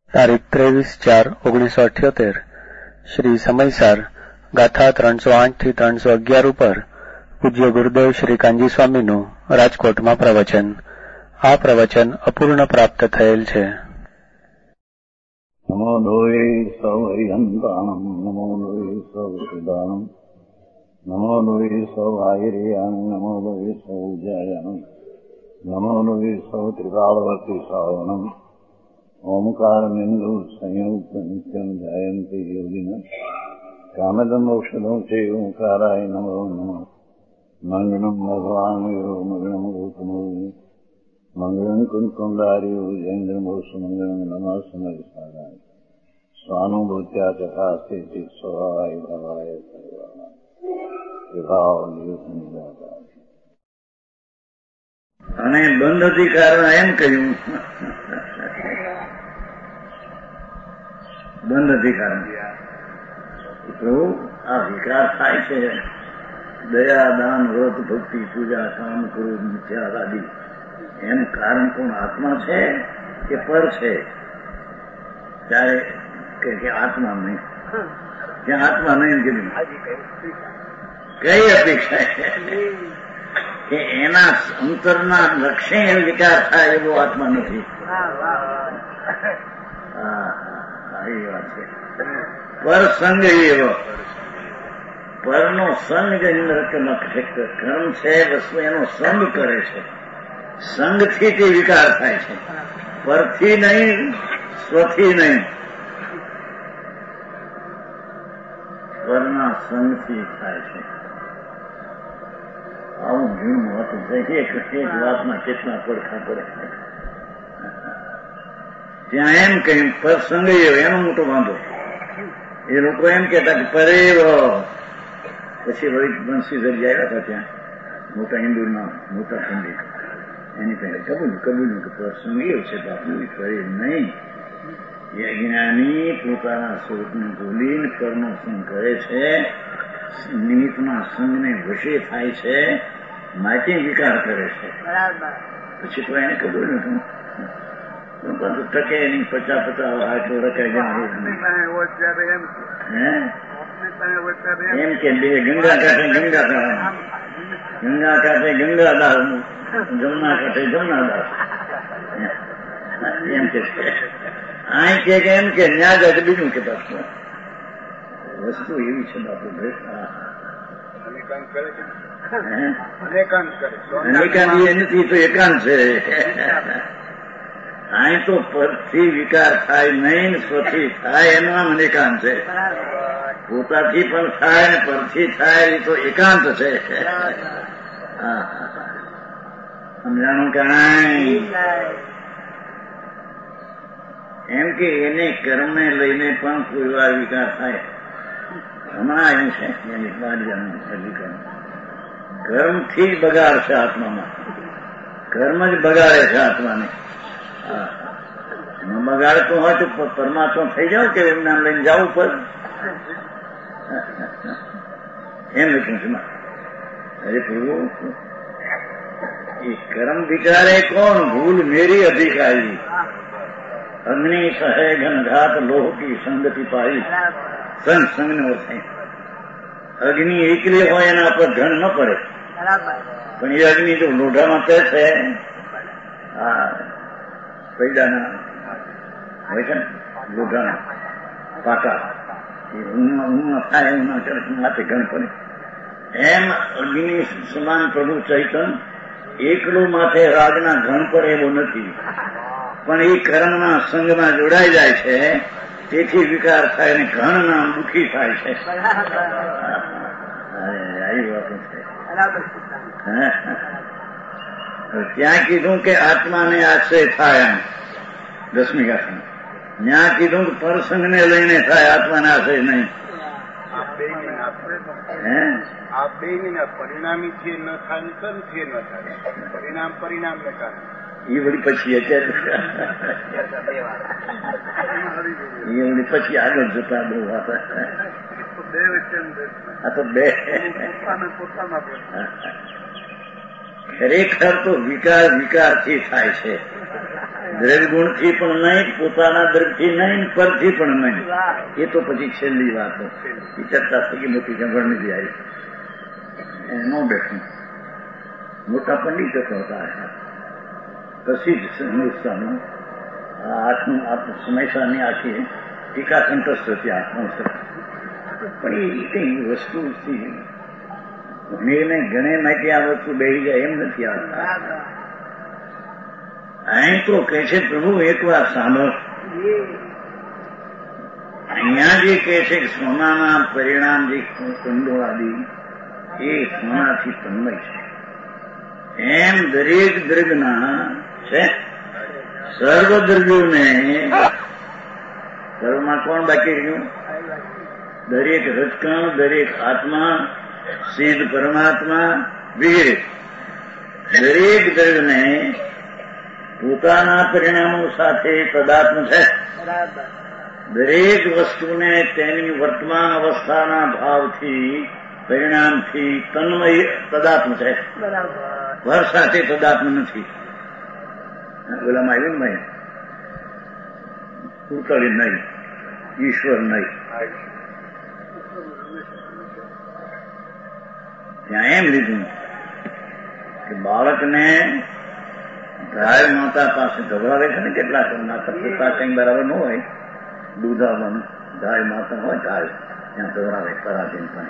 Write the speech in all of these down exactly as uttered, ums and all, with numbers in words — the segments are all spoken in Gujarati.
તારીખ ત્રેવીસ ચાર ઓગણીસો અઠ્યોતેર શ્રી સમયસાર ગાથા ત્રણસો આઠ થી ત્રણસો અગિયાર ઉપર પૂજ્ય ગુરુદેવ શ્રી કાંજી સ્વામીનું રાજકોટમાં પ્રવચન. આ પ્રવચન અપૂર્ણ પ્રાપ્ત થયેલ છે. નમો લોહી સૌ હરિહંતાણમ નમો લોહી સૌ સુદાનમ નમો લોહી સૌ આયર્યાણ નમો લોહી સૌ જયાણ નમો લોહી સૌ ત્રિકાળવતી શ્રાવણમ ઓમકાર બિંદુ સંયુક્ત નિત્યમ જયંતિ યોગિન કામદમ ઔષધમ છે ઓંકારાય નમો નમઃ. મંગળમ ભગવાન વીરો મંગળમ ગૌતમો મંગળમ કુંકુંડાર્યો જૈન્દ્રમોષ મંગળમ નમઃ સમયસારાય સ્વાનુભૂત્યા તથા સ્થિતિ સ્વભાવાય ભવાય સર્વાના વિભાવ નિયુક્ત. અને બંધ અધિકારમાં એમ કહ્યું, બંધ અધિકાર પ્રભુ આ વિકાર થાય છે, દયા દાન વ્રત ભક્તિ પૂજા કામ ક્રોધ મિથ્યા આદિ, એનું કારણ કોણ? આત્મા છે કે પર છે? ત્યારે કે આત્મા નહીં, ત્યાં આત્મા નહીં કીધું. કઈ અપેક્ષા છે કે એના અંતરના લક્ષ્ય વિકાર થાય એવો આત્મા નથી. હા એ વાત છે. પર સંગ એવો, પરનો સંગ કર્મ છે વસ્તુ એનો સંગ કરે છે, સંગથી તે વિકાર થાય છે, પરથી નહીં, સ્વથી નહીં, પરના સંગથી થાય છે. આવું જૂનું હતું. એક એક વાતમાં કેટલા પડખા પડે. ત્યાં એમ કહ્યું પર સંગ એનો મોટો વાંધો. એ લોકો એમ કહેતા કે પરે પછી રોહિત બંશીધર આવ્યા હતા ત્યાં મોટા હિન્દુમાં મોટા પંડિત, એની પહેલા કબૂલ કબૂલ કે પ્રસંગ એવો છે બાપુ કરે નહીં. એ જ્ઞાની પોતાના સ્વરૂપને ભૂલીને પરનો સંગ કરે છે, નિમિત્તના સંગને વશે થાય છે, માટે વિકાર કરે છે. પછી તો એને કબૂલ નતું ટકે એની પચાસ પચાસ આટલો રકાઈ જાય એમ કે બે ગંગા કાંઠે ગંગા કાંઠે ગંગા કાંઠે ગંગાદાસ, જમના કાંઠે જમનાદાસ એમ કે અહીં કે એમ કે ન્યા જાય બીજું કે પાછું વસ્તુ એવી છે બાપુ. અનેકાંત એ નથી તો એકાંત છે. અહીં તો પરથી વિકાર થાય નહીં, સ્વથી થાય એનું આમ અનેકાંત છે. પોતાથી પણ થાય ને પરથી થાય એ તો એકાંત છે. સમજાણું કાંઈ? એમ કે એને કર્મને લઈને પણ કોઈ વાર વિકાર થાય. હમણાં આવ્યું છે એની બાળીનું અધિકાર. કર્મથી જ બગાડશે આત્મામાં, કર્મ જ બગાડે છે આત્માને. એમાં બગાડતું હોય તો પરમાત્મા થઈ જાવ કે એમને લઈને જવું પડે એમ લખ્યું છે. અરે પ્રભુ એ કર્મ વિચારે કોણ? ભૂલ મેરી અધિકારી, અગ્નિ સહે ઘનઘાત લોહ કી સંગતિ પાઈ. સંગ સંગને ઓળખાય. અગ્નિ એકલી હોય એના પર ઘન ન પડે, પણ એ અગ્નિ જો લોઢામાં પે છે, હા પૈડાના હોય છે ને લોઢાના પાકા, એ ઊંઘમાં થાય એવું ના કરે માથે ઘણ પડે. એમ અગ્નિ સમાન પ્રભુ ચૈતન એકલું માથે રાજના ઘણ પડે એવો નથી, પણ એ કર્મના સંગમાં જોડાઈ જાય છે, તેથી વિકાર થાય અને ઘણના દુઃખી થાય છે. આવી વાતો છે. ત્યાં કીધું કે આત્માને આશ્રય થાય, એમ દસમી ગાથામાં. ત્યાં કીધું કે પરસંગને લઈને થાય, આત્માને આશ્રય નહીં. આ બે પરિણામી છે ન થાય, કર્મ છે ન થાય, પરિણામ પરિણામ ને કારણે એ વળી પછી અત્યારે એ વળી પછી આગળ જતા બહુ વાત. આ તો બે ખરેખર તો વિકાર વિકારથી થાય છે. દ્રવ્યગુણથી પણ નહીં, પોતાના દ્રવ્યથી નહીં, પરથી પણ નહીં. એ તો પછી છેલ્લી વાતો એ ચર્ચા થઈ મોટી જંગળ નથી આવી. એનો બેઠું મોટા પંડિતો હતા. પછી જ હિન્દુસ્તાનમાં આત્મ આત્મ સમયસાની આખી ટીકા કંઠસ્થ હતી આત્મસર. પણ એ કઈ વસ્તુ ગણે ગણે માટે આ વસ્તુ બેસી જાય એમ નથી આવતા. અહીં તો કે છે પ્રભુ એકવાર સાંભળ. અહીંયા જે કે છે કે સોનાના પરિણામ જે કંડોળાદી એ સોનાથી તન્મય છે, એમ દરેક દ્રવ્યના છે. સર્વ દ્રવ્યોને સર્વમાં કોણ બાકી રહ્યું? દરેક રજકણ, દરેક આત્મા, સિદ્ધ પરમાત્મા વગેરે દરેક દ્રવ્યને પોતાના પરિણામો સાથે તદાત્મ છે. દરેક વસ્તુને તેની વર્તમાન અવસ્થાના ભાવથી પરિણામથી તન્મય તદાત્મ છે. વર સાથે તદાત્મ નથી. બોલામાં આવ્યું ને ભાઈ, પૂતળી નહીં, ઈશ્વર નહીં. ત્યાં એમ લીધું કે બાળકને ગાય માતા પાસે ગભરાવે છે ને કેટલાક માતા પોતા કઈ બરાબર ન હોય, દૂધ આવવાનું ગાય માતા હોય ગાય ત્યાં ગભરાવે પરાધીન પણ.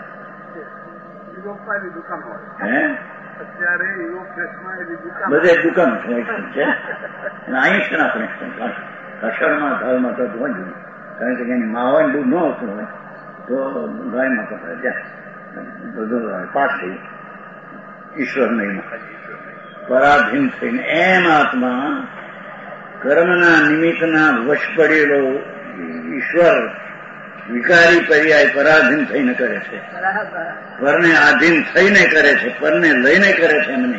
હે અત્યારે બધે દુકાન છે. અહીં છે ને આપણે કસરમાં ગાય માતા તો હોય, કારણ કે એની મા હોય દૂધ ન આવતું હોય તો ગાય માતા થાય ત્યાં બધું પાક થઈ ઈશ્વર નહીં પરાધીન થઈને. એમ આત્મા કર્મના નિમિત્તના વશ પડેલો ઈશ્વર વિકારી પર્યાય પરાધીન થઈને કરે છે. પરને આધીન થઈને કરે છે, પરને લઈને કરે છે. એમને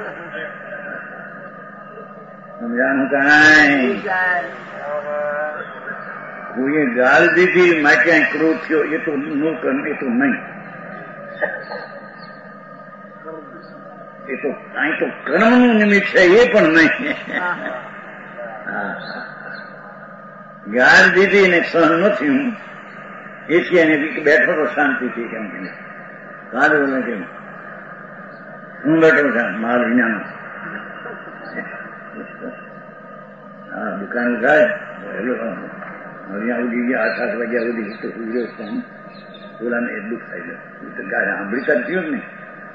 સમજાનું કાંઈ કોઈએ ગાળ દીધી માં ક્યાંય ક્રોધ થયો એ તો નું કર્મ, એ તો નહીં. એ તો અહીં તો કર્મનું નિમિત્ત છે, એ પણ નહીં. ગાળ દીધી ને સહન ન થયું એથી એને બેઠો તો શાંતિથી કેમ કે સારું બોલે કેમ હું બેઠો છે મારું વિજ્ઞાન. હા દુકાન થાય અહીંયા ઉડી ગયા આઠ આઠ વાગ્યા ઉડી તો ઉજ્યો પણ બોલાને એ દુઃખ થાય છે. ગાય સાંભળી તો થયું જ નહીં.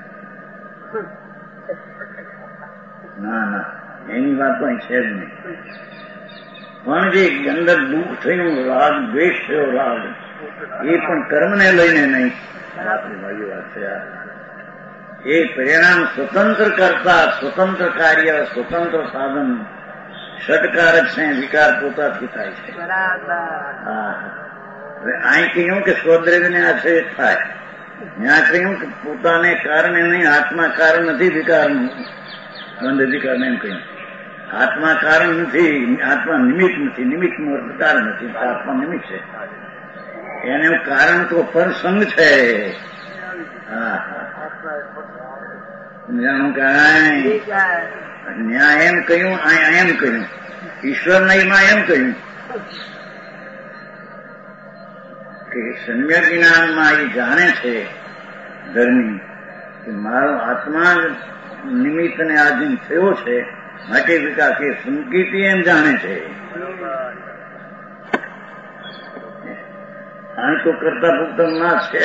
ના ના એની વાત તો અહીં છે જ નહીં. પણ જે અંદર દુઃખ થયું, રાગ દ્વેષ થયો, રાગ એ પણ કર્મને લઈને નહીં. મારી વાત છે એ પરિણામ સ્વતંત્ર કરતા સ્વતંત્ર કાર્ય સ્વતંત્ર સાધન ષટકારક છે. વિકાર પોતાથી થાય છે. હા હવે અહીં કહ્યું કે સ્વદ્રવ્યને આશ્રય થાય, ત્યાં કહ્યું કે પોતાને કારણે નહીં, આત્મા કારણ નથી વિકારનું. બંધ અધિકારને એમ કહ્યું આત્મા કારણ નથી, આત્મા નિમિત્ત નથી, નિમિત્તનું અર્થ કારણ નથી, આત્મા નિમિત્ત છે. એને કારણ તો પરસંગ છે. હા સમજાણું કાંઈ ન્યાય એમ કહ્યું, એમ કહ્યું ઈશ્વર નહીંમાં એમ કહ્યું કે સમ્યક જ્ઞાનમાં એ જાણે છે ધર્મી કે મારો આત્મા નિમિત્તને આધીન થયો છે, માટે વિકાસ એ સંકિતી એમ જાણે છે. આ તો કરતા પૂરતા ના છે.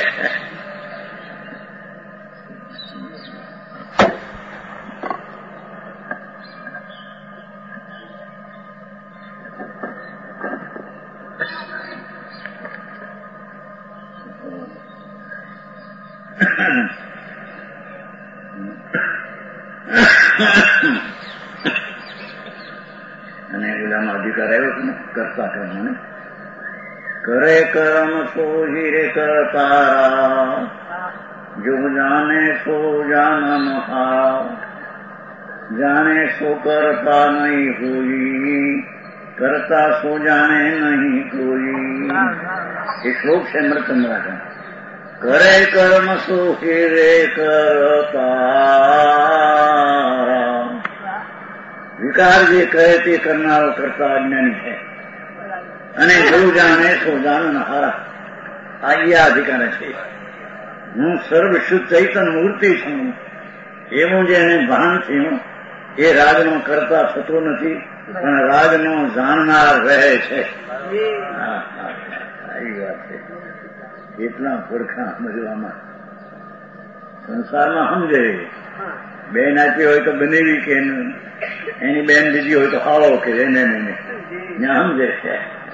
અને પેલામાં અધિકાર આવ્યો છે ને કરતા કર્મ કરે કર્મ સો હિરે કરતા જો જાને સો જાન મહા જાણે સો કરતા નહીં કોઈ કરતા સો જાણે નહીં કોઈ. એ શ્લોક છે મૃતંદ્રા. કરે કર્મ સો હિરે કરતા વિકાર જે કહે તે કરનારો કરતા અજ્ઞાની છે અને જેવું જાણે સો જાણનાર આજ્ઞા અધિકાર છે. હું સર્વ શુદ્ધ ચૈતન મૂર્તિ છું એવું જેને ભાન થયું એ રાજનો કરતા થતો નથી, પણ રાજનો જાણનાર રહે છે. આવી વાત છે. એટલા પડખા સમજવામાં સંસારમાં સમજે. બેન આપી હોય તો બનેવી કે એની બેન બીજી હોય તો હાળો કે એને એને ત્યાં સમજે છે.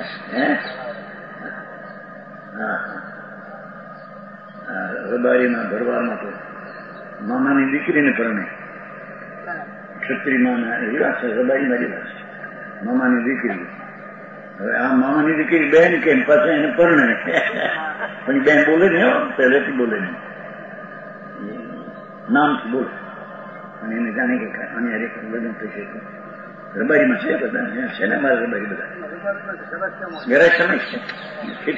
રબારીના ભરવાડમાં તો મામાની દીકરીને પરણે ક્ષત્રિયમાં એવા છે. રબારીમાં જેવા છે મામાની દીકરી. હવે આ મામાની દીકરી બેન કે પાછા એને પરણે પણ બેન બોલે ને પહેલેથી બોલે નહીં, નામથી બોલે અને એને જાણે કે અને લગ્ન થઈ શકે. રબારીમાં છે બધા છે ને અમારા રબારી બધા ઘરે સમય છે.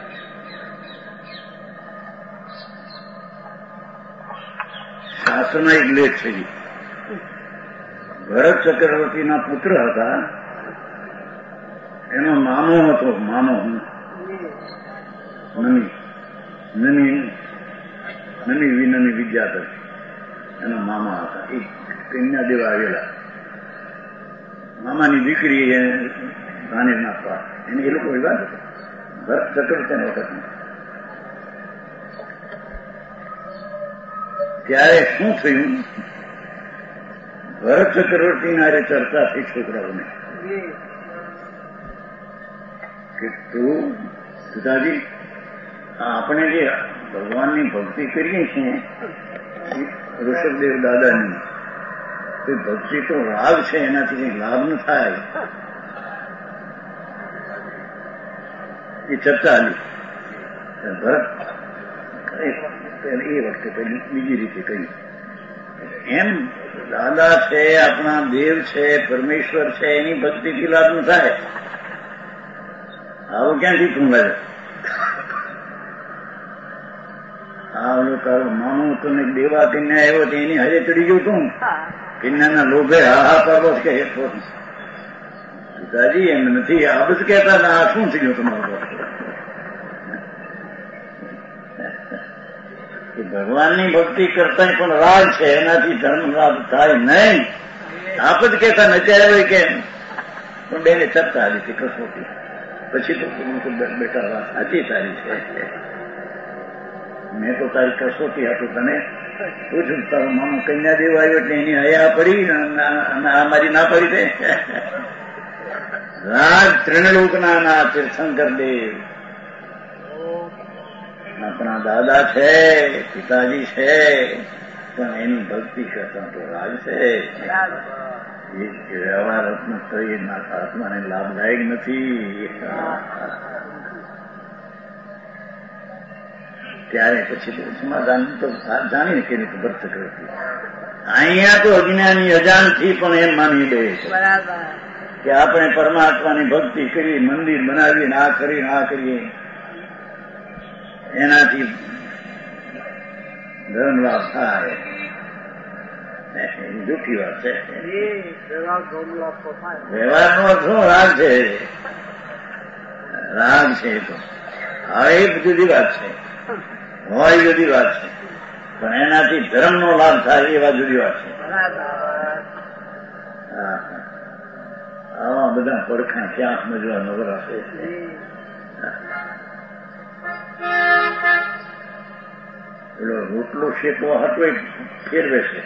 શાસ્ત્રના એક લેખ છે. ભરત ચક્રવર્તીના પુત્ર હતા, એનો મામો હતો, મામો નમી નમી નમી વિનમી વિદ્યાધર એના મામા હતા. એ કન્યા દેવા આવેલા. મામાની દીકરી એને ગાને નાખવા એને એ લોકો વિવાદ હતો ભરત ચક્રવર્તીના વખતમાં. ત્યારે શું થયું, ભરત ચક્રવર્તીના હારે ચર્ચા થઈ છોકરાઓને કે તું પિતાજી આપણે જે ભગવાનની ભક્તિ કરીએ છીએ ઋષભદેવ દાદાની, તો ભક્તિ તો રાગ છે, એનાથી કંઈ લાભ ન થાય. એ ચર્ચા આલી. ભરત એ વખતે પહેલી બીજી રીતે કહ્યું એમ દાદા છે, આપણા દેવ છે, પરમેશ્વર છે, એની ભક્તિથી લાભ ન થાય. આવો ક્યાંથી તું લાગે? આ ઓલો તારો મામો તને દેવા કન્યા આવ્યો તો એની હરે ચડી ગયું તું કન્યાના લોભે હા હા પાડો કે હેઠો. પિતાજી એમ નથી, આ બધું કહેતા આ શું થઈ ગયું તમારું? ભગવાનની ભક્તિ કરતા પણ રાગ છે, એનાથી ધર્મ લાભ થાય નહીં. આપ જ કહેતા નચાય હોય કેમ? પણ બેને ચર્ચા આવી હતી કસોટી. પછી તો બેટા વાત સાચી તારી છે. મેં તો તારી કસોટી હતું તને પૂછું, તારો મામો કન્યા દેવા આવ્યો એટલે એની હયા પડી મારી ના પડી છે. રાજ ત્રિણલોકના ના તીર્થંકર દેવ આપણા દાદા છે, પિતાજી છે, પણ એની ભક્તિ કરતા તો રાગ છે. એ વ્યવહાર શરીરના આત્માને લાભદાયક નથી. ત્યારે પછી સમાધાન તો જાણીને કે ભરત ચક્રવર્તી અહીંયા તો અજ્ઞાની અજાણથી પણ એમ માની દે છે કે આપણે પરમાત્માની ભક્તિ કરીએ, મંદિર બનાવીએ, આ કરીએ આ કરીએ, એનાથી ધર્મ લાભ થાય. દુઃખી વાત છે. વ્યવહારનો અર્થ રાગ છે, રાગ છે. તો હવે એ જુદી વાત છે, હોય જુદી વાત છે, પણ એનાથી ધર્મનો લાભ થાય એ વાત જુદી વાત છે. આવા બધા પડખા ક્યાં સમજવા નવરા છે. પેલો રોટલો શેકવો હતો એ ફેરવે છે,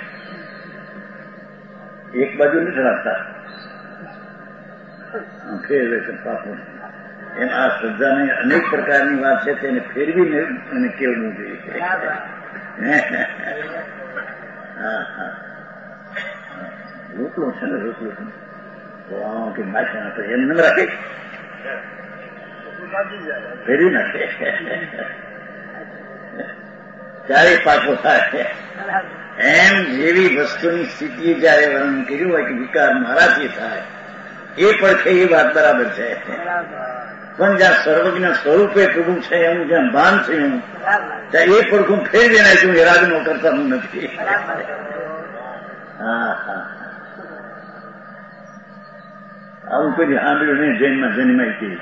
એક બાજુ નથી રાખતા, ફેરવે છે પાપો. એમ આ શ્રદ્ધાની અનેક પ્રકારની વાત છે, તેને ફેરવીને એને કેવું જોઈએ. હા હા રોટલો છે ને, રોટલો છે તો આમ કે નાખ્યા તો એમ ન રાખે, ફેરવી નાખે. ચારે પાકો થાય. એમ જેવી વસ્તુની સ્થિતિ જયારે વર્ણન કર્યું હોય કે વિકાર મારાથી થાય એ પડખે એ વાત બરાબર છે. પણ જ્યાં સર્વજ્ઞ સ્વરૂપે પ્રભુ છે એનું જ્યાં ભાન છે ત્યાં એ પડખું ફેરવી નાખ્યું એ રાગનો કરતા હું નથી. હા હા આવું કોઈ સાંભળ્યું નહીં જૈનમાં જન્માય તે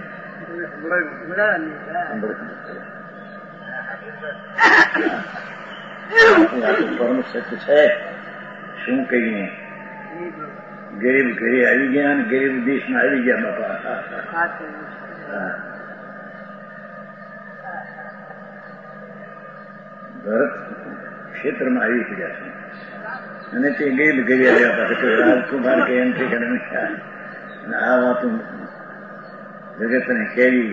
પરમ સત્ય છે. શું કહીએ, ગરીબ ઘરે આવી ગયા અને ગરીબ દેશમાં આવી ગયા બાપા. ભરત ક્ષેત્રમાં આવી ગયા છે અને તે ગરીબ ઘરે આવ્યા પાસે રાજકુમાર કે એમ છે કે આ વાતો જગતને કેવી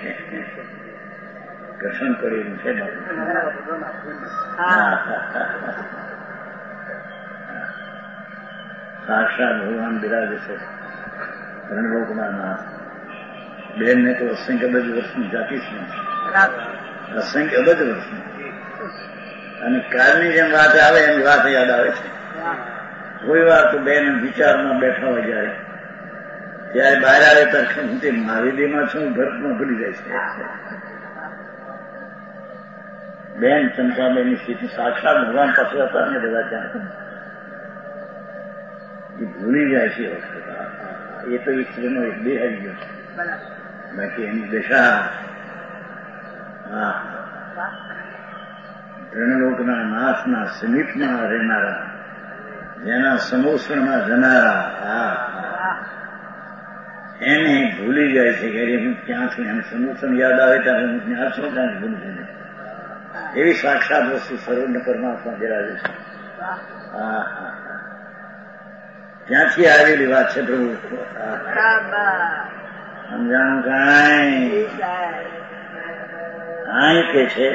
ઘર્ષણ કરેલું છે. સાક્ષાત ભગવાન બિરાજે છે રણલોકના નાથ. બેન ને તો અસંખ્ય અબજ વર્ષની જાતિ છે, અસંખ્ય અબજ વર્ષની. અને કાલની જેમ વાત આવે એમ વાત યાદ આવે છે. કોઈ વાર તો બેન વિચારમાં બેઠા હોય જાય ત્યારે બહાર આવે ત્યારે હું તે મહાવીરમાં છું ભરતમાં ભૂલી જાય છે. બેન ચંપાબેનની સ્થિતિ સાક્ષાત ભગવાન પાસે હતા અને બધા ત્યાં એ ભૂલી જાય છે. એ તો એક સ્ત્રીનો એક દેહ આવી ગયો છે, બાકી એની દશા હા રણલોકના નાથના સમીપમાં રહેનારા, જેના સમોષણમાં જનારા હા એને ભૂલી જાય છે કે હું ક્યાં છું. એમ સમોષણ યાદ આવે ત્યારે હું ક્યાં છું ત્યાં ભૂલી જાય. એવી સાક્ષાત વસ્તુ સર્વને પરમાત્મા બિરાજે છે. હા હા ક્યાંથી આવેલી વાત છે પ્રભુ? સમજાણું કાંઈ આય કે છે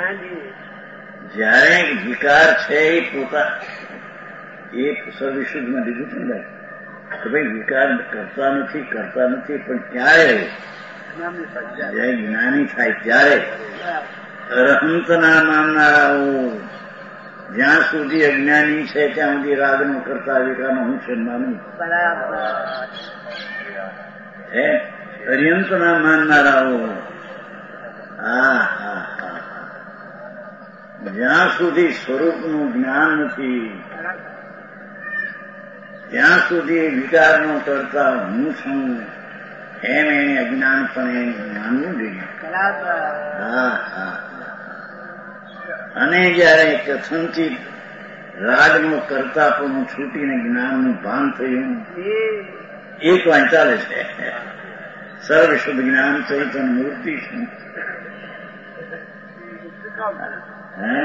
જયારે વિકાર છે એ પોતા એ સર્વવિશુદ્ધમાં લીધું છે ને કે ભાઈ વિકાર કરતા નથી કરતા નથી પણ ક્યારે જયારે જ્ઞાની થાય ત્યારે અરહંતના નામનારાઓ જ્યાં સુધી અજ્ઞાની છે ત્યાં સુધી રાગનો કરતા વિકારનો હું છે માનું હે અર્યંતના માનનારાઓ હા હા હા જ્યાં સુધી સ્વરૂપનું જ્ઞાન નથી ત્યાં સુધી વિકારનો કરતા હું છું એમ એને અજ્ઞાનપણે માનવું જોઈએ. હા હા અને જયારે કથનથી રાગનો કરતા પણ છૂટીને જ્ઞાનનું ભાન થયું એક વાત ચાલે છે. સર્વશુદ્ધ જ્ઞાન ચૈતન્ય મૂર્તિ છે. હે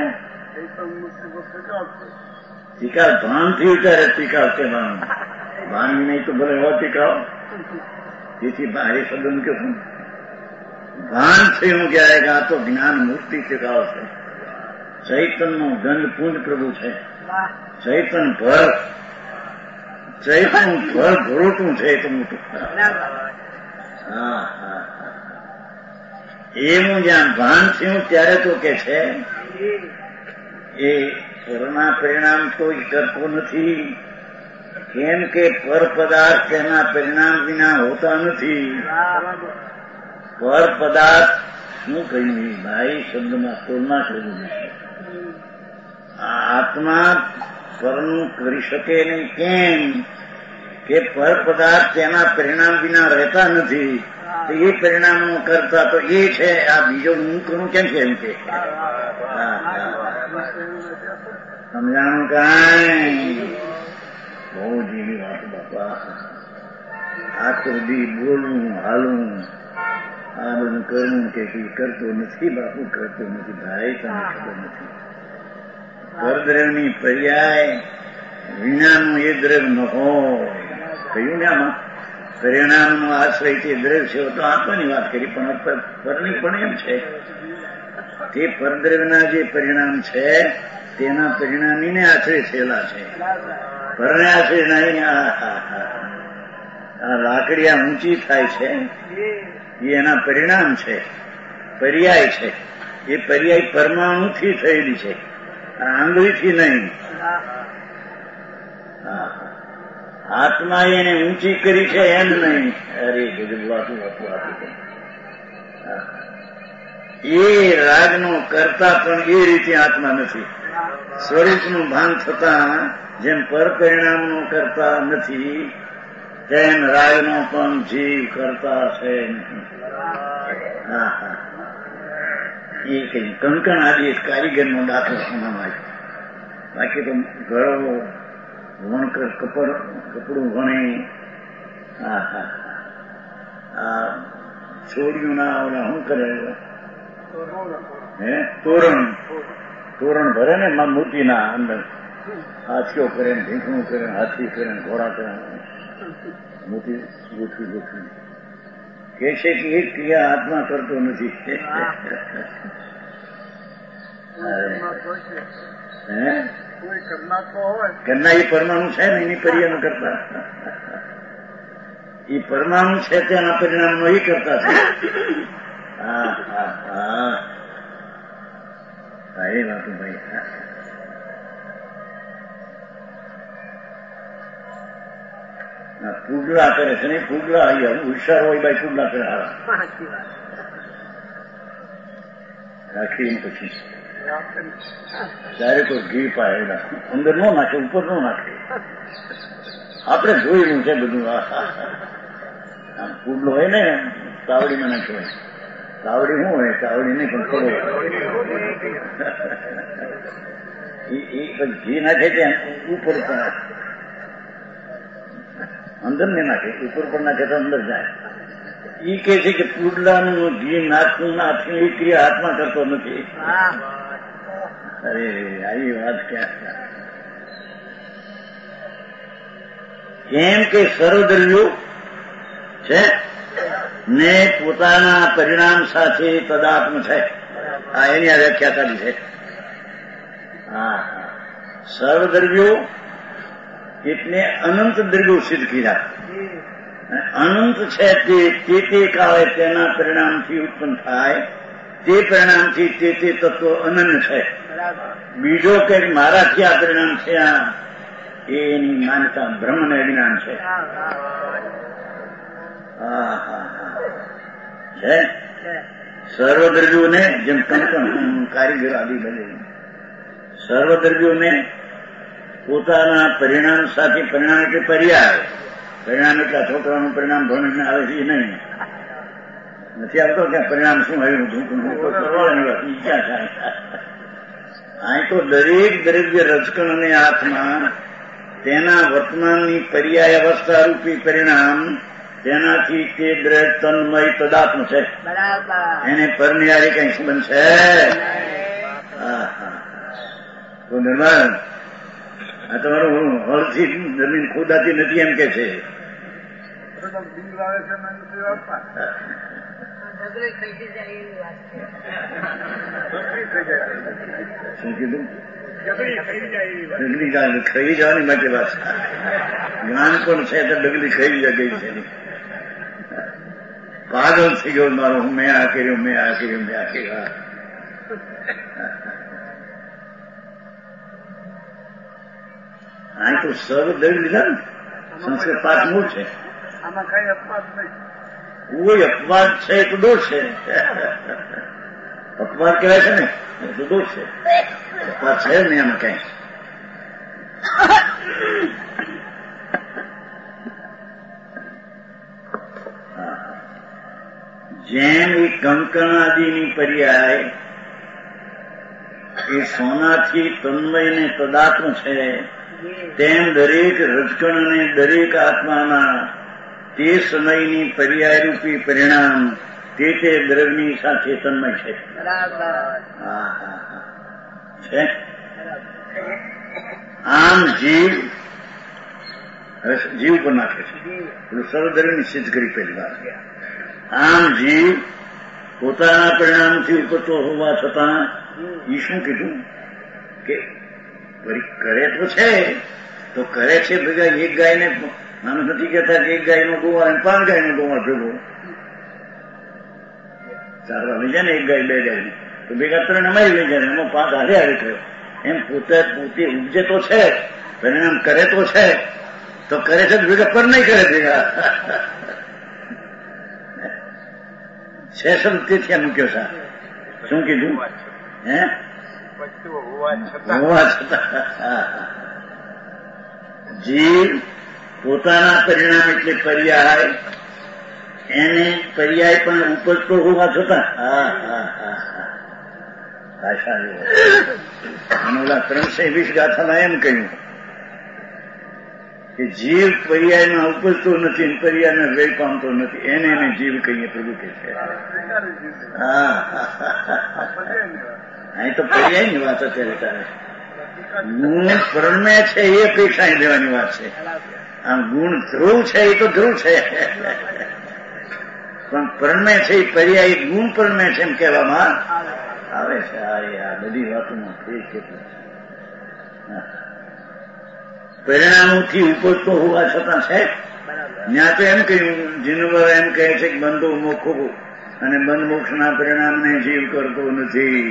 ટીકા ભાન થયું ત્યારે ટીકા કહેવાનું, ભાન નહીં તો ભલે હો ટીકાઓ. તેથી બાહ્ય શબ્દ કે શું ભાન થયું ક્યારેક આ તો જ્ઞાન મૂર્તિ ટીકાવ છે. ચૈતનનું ગંધ પુંજ પ્રભુ છે. ચૈતન ભર ચૈતન ભર ભરોટું છે તો મોટું. હા હા એવું જ્યાં ભાન થયું ત્યારે તો કે છે એ પરના પરિણામ કોઈ કરતો નથી, કેમ કે પર પદાર્થ તેના પરિણામ વિના હોતા નથી. પર પદાર્થ શું કહ્યું ભાઈ શબ્દમાં તોલના કરવું નથી. આત્મા પરનું કરી શકે નહીં. કેમ કે પર પદાર્થ તેના પરિણામ વિના રહેતા નથી. તો એ પરિણામો કરતા તો એ છે. આ બીજો હું કરું કેમ છે એમ કે સમજાણું કાંઈ બહુ જીવી વાત બાપા. આખો દી બોલવું હાલવું આ બધું કરવું કે કરતો નથી બાપુ, કરતો નથી ભાઈ. તને ખબર નથી પરદ્રવની પર્યાય વિનાનું એ દ્રવ ન હોય. કહ્યું ને આમાં પરિણામનો આશ્રય તે દ્રવ છે તો આત્માની વાત કરી, પણ પરની પણ એમ છે તે પરદ્રવના જે પરિણામ છે તેના પરિણામીને આશ્રય થયેલા છે. પરને આશ્રય નહીં. આ લાકડિયા ઊંચી થાય છે એ એના પરિણામ છે, પર્યાય છે. એ પર્યાય પરમાણુથી થયેલી છે, આંગળીથી નહીં. આત્મા એને ઊંચી કરી છે એમ નહીં. અરે ગજબ વાતું વાતું આપી એ રાગનો કરતા પણ એ રીતે આત્મા નથી. સ્વરૂપનું ભાન થતા જેમ પર પરિણામનો કરતા નથી તેમ રાગનો પણ જીવ કરતા છે નહીં. હા હા એ કઈ કંકણ આદિ કારીગરનો દાખલો સમજમાં છે. બાકી તો ઘરો વણકર કપડ કપડું વણે. હા હા આ છોડીઓના ઓલા શું કરે હે તોરણ તોરણ ભરે ને માં મૂર્તિના અંદર હાથીઓ કરે ને ઢીંકણું કરે ને હાથી કરે ને ઘોડા કરે મૂર્તિ ગોઠવી ગોઠવી કે છે કે એક ક્રિયા આત્મા કરતો નથી. હે કરના એ પરમાણુ છે ને એની પરિણામ કરતા એ પરમાણુ છે તેના પરિણામનો એ કરતા છે. હા હા હા સારી વાતું ભાઈ. પૂગલા કરે છે ને પૂગલા અહીંયા હોશિયાર હોય ભાઈ પૂગલા કરે હારા રાખી પછી ત્યારે કોઈ ઘી પાય અંદર ન નાખે ઉપર ન નાખે. આપણે જોયેલું છે બધું. આમ પૂગલો હોય ને તાવડીમાં નાખે હોય. તાવડી શું હોય તાવડી નહીં પણ ખબર એ ઘી નાખે ત્યાં ઉપર પણ અંદર ને નાખે ઉપર પર નાખે તો અંદર જાય. એ કે છે કે પુડલાનું ઘી નાખવું નાખવું એ ક્રિયા હાથમાં કરતો નથી. અરે આવી વાત ક્યાં કેમ કે સર્વદ્રવ્યો છે ને પોતાના પરિણામ સાથે તદાત્મ છે. આ એની આ વ્યાખ્યા કરી છે. હા સર્વદ્રવ્યો એટલે અનંત દ્રવ્યો સિદ્ધ કર્યા. અનંત છે તે તે કાળે તેના પરિણામથી ઉત્પન્ન થાય તે પરિણામથી તે તે તત્વ અનન્ય છે. બીજો કંઈક મારાથી આ પરિણામ છે એની માન્યતા બ્રહ્મને અજ્ઞાન છે. હા હા છે સર્વદ્રવ્યોને જેમ કંકણ કારીગર આદિ બને સર્વદ્રવ્યોને પોતાના પરિણામ સાથે પરિણામ એટલે પર્યાય. પરિણામ એટલે છોકરાનું પરિણામ ભણીને આવે છે એ નહીં નથી આવતો. ક્યાં પરિણામ શું આવ્યું કરવાની વાત ક્યાં થાય. અહીં તો દરેક દ્રવ્ય રજકણને હાથમાં તેના વર્તમાનની પર્યાય અવસ્થા રૂપી પરિણામ તેનાથી તે દ્રવ્ય તન્મય તદાત્મ છે. એને પરનિયારે કઈ સંબંધ છે. હા હા તો નિર્માણ આ તમારું હળથી જમીન ખોદાતી નથી એમ કે છે. શું કીધું ડગલી ખાઈ જવાની માટે વાત. જ્ઞાન પણ છે તો ડગલી ખાઈ ગઈ છે. પાગલ થઈ ગયો મારો હું મેં આ કર્યું મેં આ કર્યું મેં આ કર્યું. આ તો સર્વદ્રવ્ય લીધા ને સંસ્કૃત પાઠ મૂળ છે. આમાં કઈ અપવાદ નહીં. કોઈ અપવાદ છે તો દોષ છે. અપવાદ કહેવાય છે ને એ તો દોષ છે. અપવાદ છે ને એમાં કઈ. જેમ એ કંકણ આદિની પર્યાય એ સોનાથી તન્મય ને તદાત્મ છે તેમ દરેક રજકણ અને દરેક આત્માના તે સમયની પર્યાયરૂપી પરિણામ તે તે દ્રવ્યની સાથે તન્મય છે. હા હા છે. આમ જીવ હવે જીવ પર નાખે છે. પેલું સર્વદ્રવ્યની સિદ્ધ કરી પહેલી વાર. આમ જીવ પોતાના પરિણામથી ઉપરતો હોવા છતાં એ શું કીધું કે કરે તો છે તો કરે છે ભેગા એક ગાયને માણસ નથી કહેતા કે એક ગાયનો ગોવાર અને પાંચ ગાયનો ગોવાર ભેગો ચારવા લઈ જાય ને એક ગાય બે ગાય તો ભેગા ત્રણ અમારી લઈ જાય એમાં પાંચ હારે હારે થયો. એમ પોતે પોતે ઉપજે તો છે પરિણામ કરે તો છે તો કરે છે ભેગા પર નહીં કરે ભેગા છે સબ તેથી મૂક્યો સા. શું કીધું હે હોવા છતાં જીવ પોતાના પરિણામ એટલે પર્યાય, એને પર્યાય પણ ઉપજતો હોવા છતાં હા હા હા હા ભાષા જેવો અને ઓલા ત્રણસો વીસ ગાથામાં એમ કહ્યું કે જીવ પર્યાયમાં ઉપજતો નથી, પર્યાયને વેગ પામતો નથી, એને એને જીવ કહીએ પ્રભુ કે છે. હા અહીં તો પર્યાયની વાત અત્યારે ચાલે. ગુણ પરમે છે એ અપેક્ષા લેવાની વાત છે. આમ ગુણ ધ્રુવ છે એ તો ધ્રુવ છે, પણ પરમે છે એ પર્યાય ગુણ પરમે છે એમ કહેવામાં આવે છે. આ બધી વાતોમાં ફેર કેટલું પરિણામોથી ઉપજતો હોવા છતાં છે. ત્યાં તો એમ કહ્યું, જીનવર એમ કહે છે કે બંધો મોખો અને બંધ મોક્ષના પરિણામને જીવ કરતો નથી.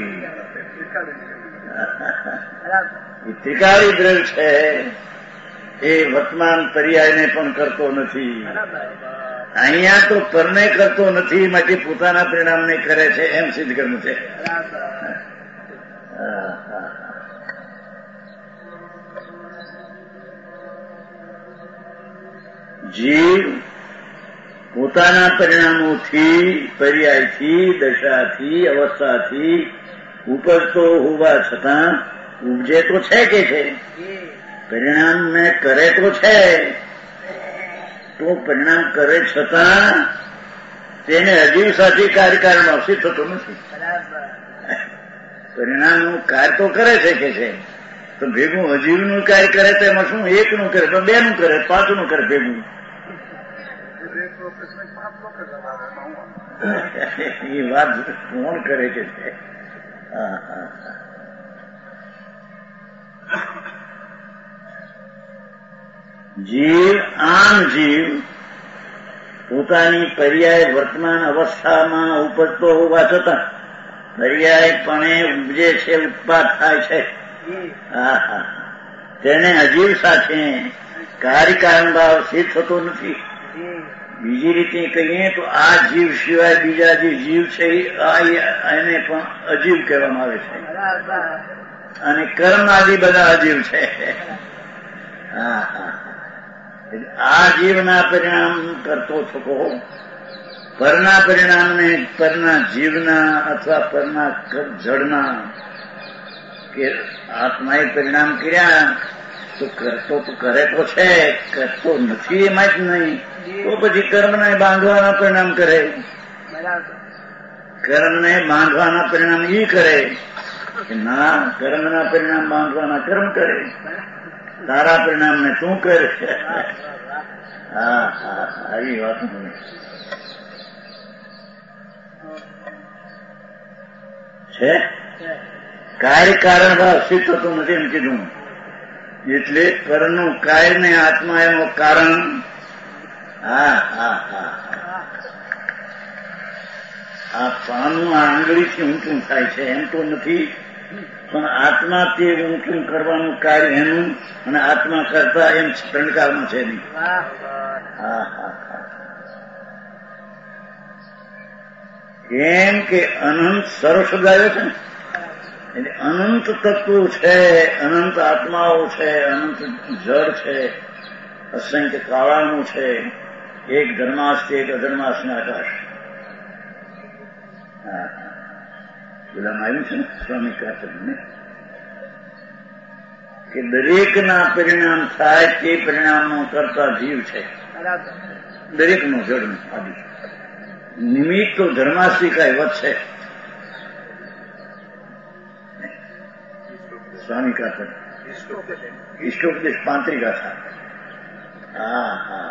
એ ત્રિકાળી દ્રવ્ય છે, એ વર્તમાન પર્યાયને પણ કરતો નથી. અહીંયા તો પરને કરતો નથી, માટે પોતાના પરિણામને કરે છે એમ સિદ્ધ કરવું છે. જીવ પોતાના પરિણામોથી, પર્યાયથી, દશાથી, અવસ્થાથી ઉપજતો હોવા છતાં ઉપજે તો છે કે છે, પરિણામ ને કરે તો છે, તો પરિણામ કરે છતાં તેને અજીવ સાથે કાર્યકારણ અવસિત થતો નથી. પરિણામનું કાર્ય તો કરે છે કે છે, તો ભેગું અજીવનું કાર્ય કરે તો એમાં શું એકનું કરે, તો બેનું કરે, પાંચનું કરે ભેગું. એ વાત કોણ કરે કે છે? જીવ આમ જીવ પોતાની પર્યાય વર્તમાન અવસ્થામાં ઉપજતો હોવા છતાં પર્યાયપણે ઉપજે છે, ઉત્પાદ થાય છે. હા હા તેને અજીવ સાથે કાર્યકારણ ભાવ સિદ્ધ થતો નથી. બીજી રીતે કહીએ તો આ જીવ સિવાય બીજા જે જીવ છે એને પણ અજીવ કહેવામાં આવે છે, અને કર્મ આદિ બધા અજીવ છે. હા હા આ જીવના પરિણામ કરતો થકો પરના પરિણામને પરના જીવના અથવા પરના જળના કે આત્માએ પરિણામ કર્યા તો કરતો તો કરે તો છે, કરતો નથી એમાં જ નહીં, તો પછી કર્મને બાંધવાના પરિણામ કરે. કર્મને બાંધવાના પરિણામ એ કરે કે ના, કર્મના પરિણામ બાંધવાના કર્મ કરે, તારા પરિણામને તું કરે. હા હા આવી વાત છે. કાર્ય કારણ ભાવ સિદ્ધ થતો નથી એમ કીધું, એટલે પરનું કાર્ય ને આત્મા એનું કારણ. હા હા હા આ પાનું આંગળીથી ઊંચું થાય છે એમ તો નથી, પણ આત્મા તે ઊંચું કરવાનું કાર્ય એનું, અને આત્મા કરતા એમ ત્રણકારમાં છે નહીં. હા હા હા એમ કે અનંત સર્વ શબ્દ આવ્યો છે ને, એટલે અનંત તત્વો છે, અનંત આત્માઓ છે, અનંત જળ છે, અસંખ્ય કાળાનું છે, એક ધર્માસ્થી એક અધર્માસને આકાશ. હા પેલામાં આવ્યું છે ને સ્વામી કાતરને કે દરેકના પરિણામ થાય તે પરિણામનો કરતા જીવ છે, દરેકનો જળનું આદિ નિમિત્ત તો ધર્માસ્તિકાય વધશે. સ્વામી કાતર ઈષ્ટોપદેશ પાંત્રી ગાથા. હા હા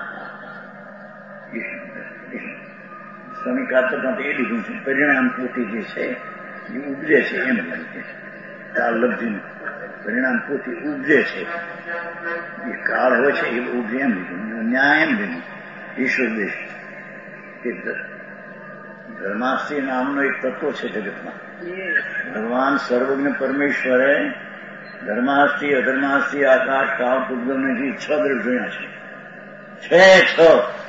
સ્વામી કાતર એ લીધું છે, પરિણામ પોતે જે છે એ ઉપજે છે એમ લાગે, કાળ લબ્ધિનું પરિણામ પોતે ઉપજે છે, એ કાળ હોય છે એ ઉપજે એમ લીધું, ન્યાય એમ લીધું. ઈશ્વરદેશ કે ધર્માસ્તી નામનો એક તત્વ છે જગતમાં. ભગવાન સર્વજ્ઞ પરમેશ્વરે ધર્માસ્તી, અધર્માસ્તી, આકાશ, કાળ, પૂતગલને જે છ દ્રવ્ય જોયા છે, છ છ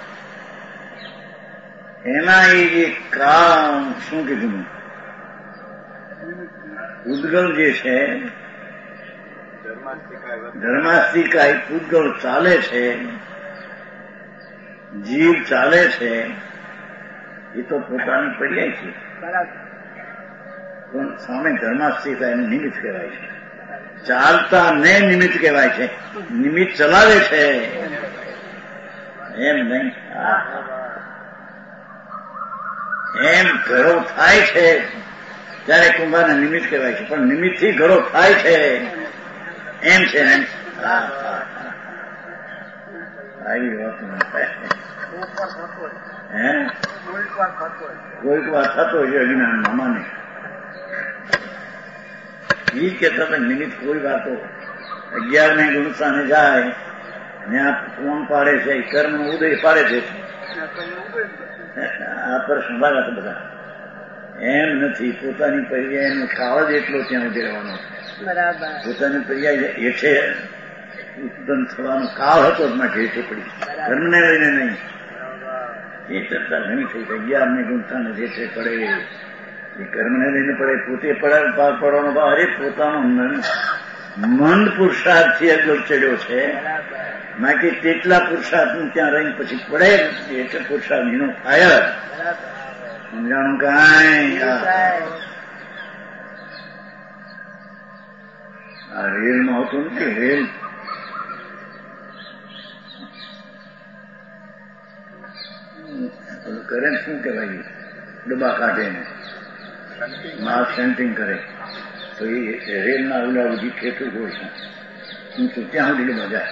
એના એ જે કાળ શું કીધું, પૂતગલ જે છે ધર્માસ્તિકાય પૂતગલ ચાલે છે, જીવ ચાલે છે એ તો પોતાની પર્યાય છે, પણ સામે ધર્માસ્થિત એને નિમિત્ત કહેવાય છે. ચાલતા ને નિમિત્ત કહેવાય છે, નિમિત્ત ચલાવે છે એમ નહીં. એમ ઘરો થાય છે ત્યારે કુંભારને નિમિત્ત કહેવાય છે, પણ નિમિત્તથી ઘરો થાય છે એમ છે ને. આવી વાત હે કોઈક વાર થતો છે અજ્ઞાન મામાને એ કહેતા હતા નિમિત્ત કોઈ વાતો અગિયાર ને ગુણસ્થાને જાય ને આ ફોન પાડે છે, કર્મ ઉદય પાડે છે. આ પ્રશ્ન ભાગા બધા એમ નથી. પોતાની પર્યાયનો કાળ જ એટલો ત્યાં ઉભી રહેવાનો. પોતાની પર્યાય હેઠે ઉત્પન્ન થવાનો કાળ હતો જ માટે હેઠે પડી, ધર્મને લઈને નહીં. એ ચર્ચા ઘણી થઈ. અગિયાર ને ગુણસ્થાને હેઠે પડે એ કર્મને લઈને પડે, પોતે પડવાનો ભાવ. અરે પોતાનો મન પુરુષાર્થથી આગળ ચડ્યો છે, બાકી તેટલા પુરુષાર્થનું ત્યાં રહીને પછી પડે એટલે પુરુષાર્થ એનો થાય. સમજાણું કાંઈ? આ રેલમાં હોતું નથી. રેલ કરે ને શું કહેવાય, ડબ્બા કાઢે ને માર્ક સેન્ટિંગ કરે તો એ રેલના ઓલા બધી ખેતું હોય છે. હું તો ત્યાં સુધી ડબ્બા જાય.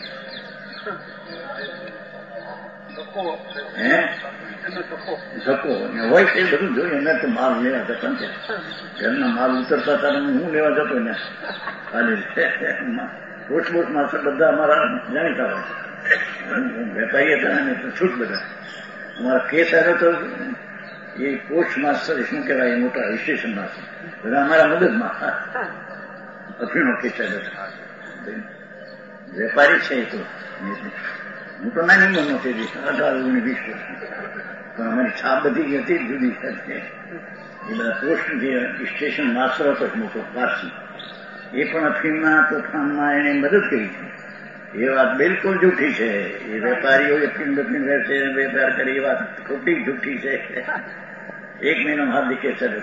હે ધક્કો હોય છે બધું જોયું. અમે તો માલ લેવા જતા ને ઘરના માલ ઉતરતા હતા, હું લેવા જતો ને ખાલી પોસ્ટ બોટ માસ્ટર બધા અમારા જાણીતા હોય. વેપારી હતા ને તો છૂટ બધા અમારા કેસ આવ્યો તો એ પોસ્ટ માસ્ટર શું કહેવાય, મોટા સ્ટેશન માસ્ટર બધા અમારા મદદમાં અફીણો કેસ આવ્યો. વેપારી છે એ તો. હું તો નાની ઉંમરનો તે દિવસ અઢાર ઓગણીસ વીસ વર્ષ, પણ અમારી છાપ બધી હતી જુદી હતી. એ બધા પોસ્ટ જે સ્ટેશન માસ્ટર હતો મોટો પારસી, એ પણ અફીણના તોફાનમાં એને મદદ કરી છે. એ વાત બિલકુલ જૂઠી છે. એ વેપારીઓ અફીણ બફીણ વેચે વેપાર કરે એ વાત ખોટી જૂઠી છે. એક મહિનો હાથ દીકે ચડે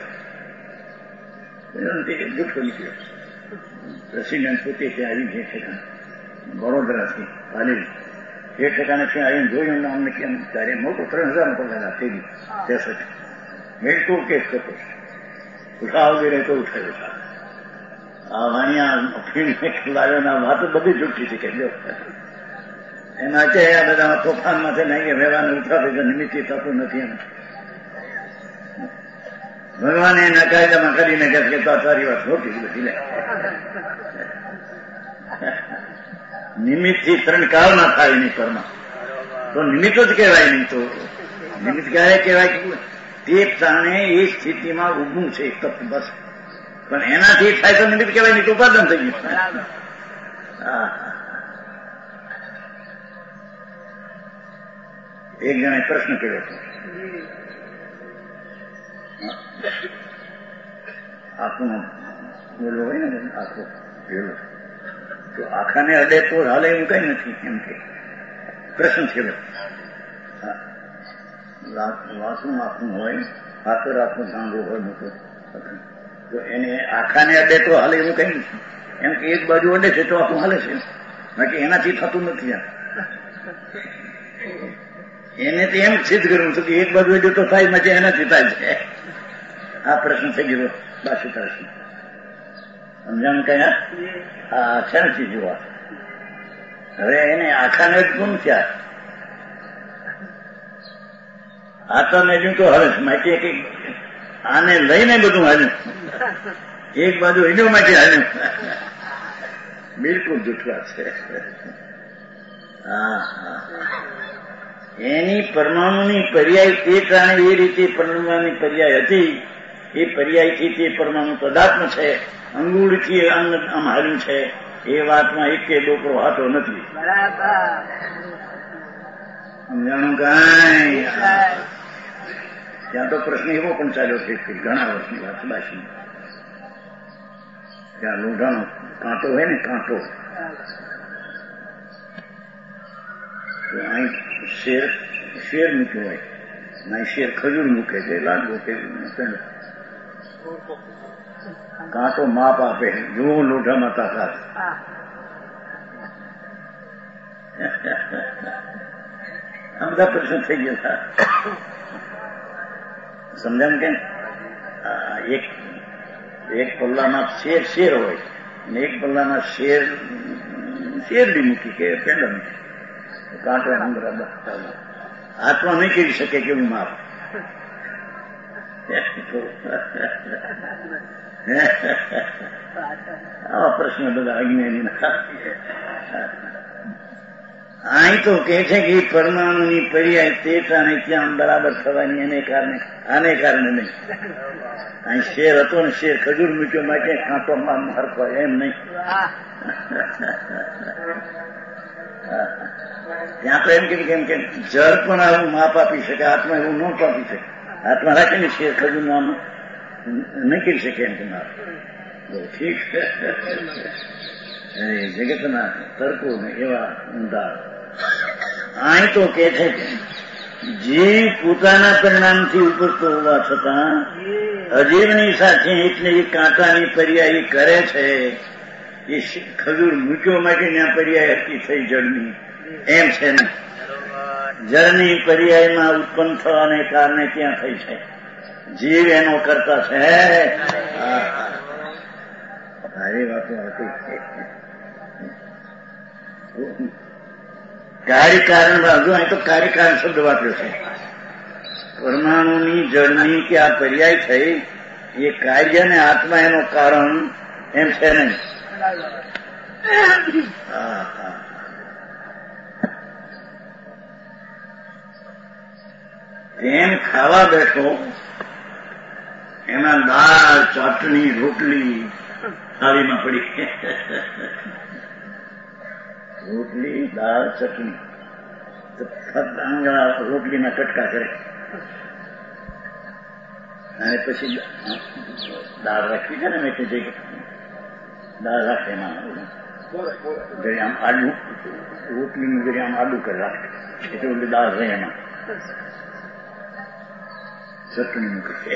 જૂઠો નીકળ્યો. પ્રેસિડેન્ટ પોતે ત્યાં આવી છે ઠેકાણે વડોદરાથી પાલેરી એ ઠેકાણે ત્યાં આવીને જોયું અમને કેમ ત્યારે મોટો ત્રણ હજાર પગાર આપેલી ત્રેસઠ બિલકુલ કેસ કરતો ઉઠાવ દે તો ઉઠાવ્યો. આ વાણિયા અફીણ લાવ્યો ના વાતો બધી જૂઠી છે કે જો એમાં છે આ બધા તોફાનમાં છે નહીં વ્યવહારને ઉઠાવે નિમિત્ત થતું નથી. એમ ભગવાન એના કાયદામાં કરીને કે તારી વાત ખોટી બધી લે. નિમિત્ત થી ત્રણ કાળ ના થાય એની પરમાં તો નિમિત્ત જ કહેવાય નહીં. તો નિમિત્ત ક્યારે કહેવાય કે તે ક્ષણે એ સ્થિતિમાં ઉભું છે તત્વ બસ, પણ એનાથી થાય તો નિમિત્ત કહેવાય નહીં તો ઉપાદન થઈ ગયું. એક જણાએ પ્રશ્ન કર્યો હતો, આખું બોલો હોય ને આખો પેલો તો આખાને અડે તો હાલે એવું કઈ નથી એમ કે પ્રશ્ન થયેલો. વાસું આખું હોય, આખર આખું ભાંગો હોય મોટો, તો એને આખાને અડે તો હાલે એવું કઈ નથી. એમ કે એક બાજુ અડે છે તો આખું હાલે છે, બાકી એનાથી થતું નથી. એને તો એમ સિદ્ધ કરવું છે કે એક બાજુ અડ્યું તો થાય નથી, એનાથી થાય છે. આ પ્રશ્ન થઈ ગયો બાસી તારીખ. સમજાણ કયા આ છે નથી જોવા. હવે એને આખાને અડકું થયા, આખાને અડ્યું તો હવે માટે કઈ આને લઈને બધું હાલ્યું, એક બાજુ અડ્યો માટે હાલ્યું. બિલકુલ જૂઠવા છે. હા હા એની પરમાણુની પર્યાય તે કારણે એ રીતે પરમાણુની પર્યાય હતી. એ પર્યાયથી તે પરમાણુ પદાર્થ છે. અંગુળથી અન્ન આમ હાર્યું છે એ વાતમાં એક કે ડોકરો હાથો નથી. સમજાણું કાંઈ? ત્યાં તો પ્રશ્ન એવો પણ ચાલ્યો છે ઘણા વર્ષની વાત બાસી. ત્યાં લોઢાનો કાંટો હોય ને કાંટો તો અહીં શેર શેર મૂક્યું હોય, અહીં શેર ખજૂર મૂકે છે, લાડવો કે કાંટો માપ આપે, જુઓ લોઢામાં તાકાત. આ બધા પ્રશ્ન થઈ ગયા. સમજાણ કેમ? એક એક પલ્લામાં શેર શેર હોય ને એક પલ્લામાં શેર શેરડી મૂકી કે પેલા મૂકી, કાંટો હાથમાં નહીં કરી શકે કેવું માપ. આવા પ્રશ્ન બધા અજ્ઞાની ના. અહીં તો કે છે કે પરમાણુની પર્યાય તે ટાણે ત્યાં બરાબર થવાની એને કારણે આને કારણે નહીં. અહીં શેર હતો ને શેર ખજૂર મૂક્યો માટે કાંટો હરખો એમ નહીં. ત્યાં તો એમ કે કેમ કે જળ પણ આવું માપ આપી શકે, હાથમાં એવું ન આપી શકે. હાથમાં રાખીને શેર ખજૂર નામ નહીં કરી શકે એમ કે માપ. ઠીક છે. જગતના તર્કો ને એવા ઊંધા. અહીં તો કે છે કે જીવ પોતાના પરિણામથી ઉપરતો હોવા છતાં અજીવની સાથે એટલે એ કાંટાની પર્યાય કરે છે. એ ખજૂર મૂક્યો માટે ત્યાં પર્યાય હતી થઈ જળની, એમ છે ને. જળની પર્યાયમાં ઉત્પન્ન થવાને કારણે ત્યાં થઈ છે. જીવ એનો કરતા છે. સારી વાતો હતી. કાર્યકારણ હજુ અહીં તો કાર્યકારણ શબ્દ વાપર્યો છે. પરમાણુની જળની કે આ પર્યાય થઈ એ કાર્ય ને આત્મા એનો કારણ એમ છે નહીં. તેમ ખાવા બેઠો એમાં દાળ ચટણી રોટલી થાળીમાં પડી. રોટલી દાળ ચટણી આંગળા રોટલીના કટકા કરે અને પછી દાળ રાખી છે ને મેં જઈ દાળ રાખે એમાં જરી આમ આડું રોટલીનું જરી આમ આડું કરી રાખે એટલે ઓલી દાળ રહે એમાં ચટણી મૂકે.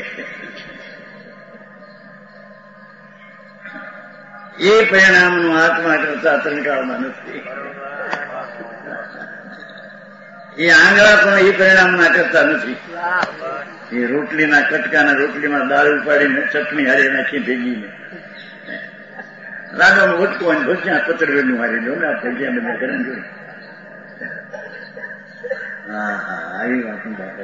એ પરિણામનું આત્મા કરતા ત્રણકાળમાં નથી. એ આંગળા પણ એ પરિણામના કરતા નથી. એ રોટલીના કટકાના રોટલીમાં દાળ ઉપાડીને ચટણી હારી નાખી ભેગીને રાડવાનું વટકો અને ભસ્યા પતરવેલું હારી લો ને આ ભેગ્યા બધા કરે જોઈ. હા હા આવી વાત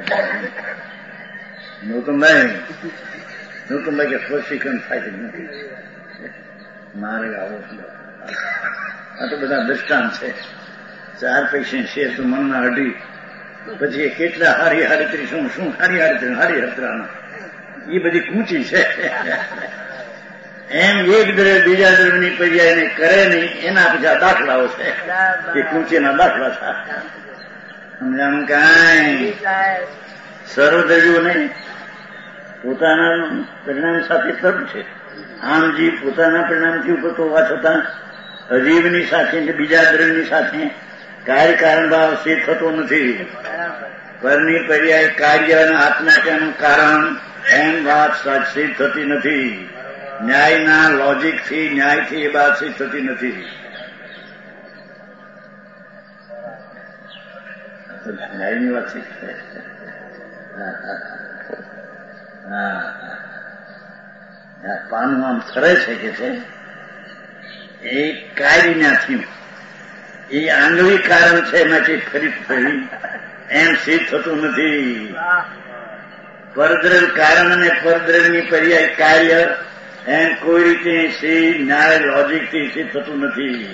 નૌતમભાઈ નૌતમભાઈ કે સ્વશીકરણ થાય નથી. મારે આવો આ તો બધા દ્રષ્ટાંત છે. ચાર પૈસા શેર તો મનમાં અઢી, પછી કેટલા હારી હારીત્રી શું શું હારી હારીત્રી હારી હતરાના એ બધી કૂંચી છે. એમ એક દ્રવ્ય બીજા દ્રવ્યની પર્યાયને કરે નહીં એના બીજા દાખલાઓ છે. એ કૂંચીના દાખલા છે. સમજાણું કાંઈ સર્વદ્રવ્યો નહીં પોતાના પરિણામ સાથે તર્ક છે. આમ જીવ પોતાના પરિણામથી ઉપર તો હોવા છતાં અજીવની સાથે બીજા દ્રવ્યની સાથે કાર્યકારણ ભાવ સિદ્ધ થતો નથી. પરની પર્યાય કાર્ય અને આત્માનું કારણ એમ વાત સિદ્ધ થતી નથી. ન્યાયના લોજિકથી ન્યાયથી એ વાત સિદ્ધ થતી નથી. ન્યાયની વાત સિદ્ધ હા પાનું આમ ફરે છે કે છે એ કાર્ય ના થયું. એ આંગળી કારણ છે એમાંથી ફરી ફરી એમ સિદ્ધ થતું નથી. પરદ્રવ્ય કારણ અને પરદ્રવ્યની પર્યાય કાર્ય એમ કોઈ રીતે સિદ્ધ ન્યાય લોજિકથી સિદ્ધ થતું નથી.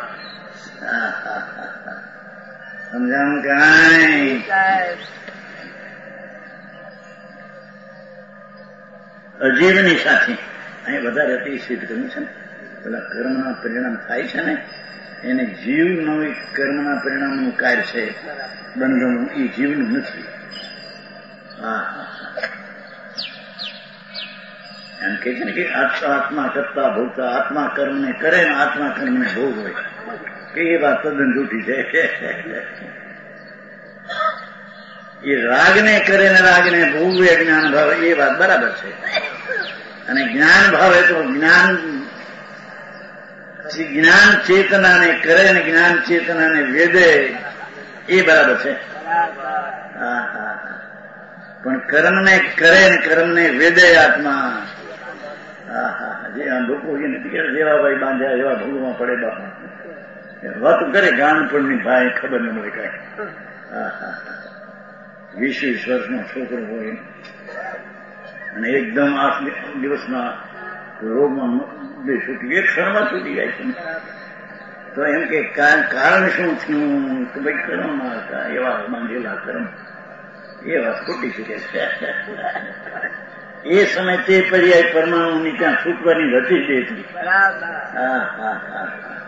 સમજાણું કાંઈ? અજીવની સાથે અહીં વધારે અતિ સિદ્ધ કર્યું છે ને પેલા કર્મના પરિણામ થાય છે ને એને જીવનું કર્મના પરિણામનું કાર્ય છે બંધનું, એ જીવનું નથી. હા એમ કે છે ને કે આત્મા કરતા ભોગતા આત્મા કર્મને કરે ને આત્મા કર્મને ભોગ હોય કે એ વાત તદ્દન જૂઠી છે. એ રાગને કરે ને રાગને ભોગવે જ્ઞાન ભાવે એ વાત બરાબર છે. અને જ્ઞાન ભાવે તો જ્ઞાન જ્ઞાન ચેતનાને કરે ને જ્ઞાન ચેતનાને વેદે એ બરાબર છે. હા હા પણ કર્મને કરે ને કર્મને વેદે આત્મા. હા હા જે આ લોકો જેવા ભાઈ બાંધ્યા એવા ભૂલમાં પડે બાપા વાત કરે ગાનપણની ભાઈ ખબર ન મળે કઈ. હા હા વીસ વીસ વર્ષનો છોકરો હોય અને એકદમ આઠ દિવસના રોગમાં બે છૂટી એક ક્ષણમાં છૂટી જાય છે. તો એમ કે કારણ શું થયું કે ભાઈ કર્મમાં હતા એવા બાંધેલા કર્મ એ વાત ખોટી શકે છે. એ સમય તે પર્યાય પરમાણુની ત્યાં છૂટવાની હતી જ એટલી. હા હા હા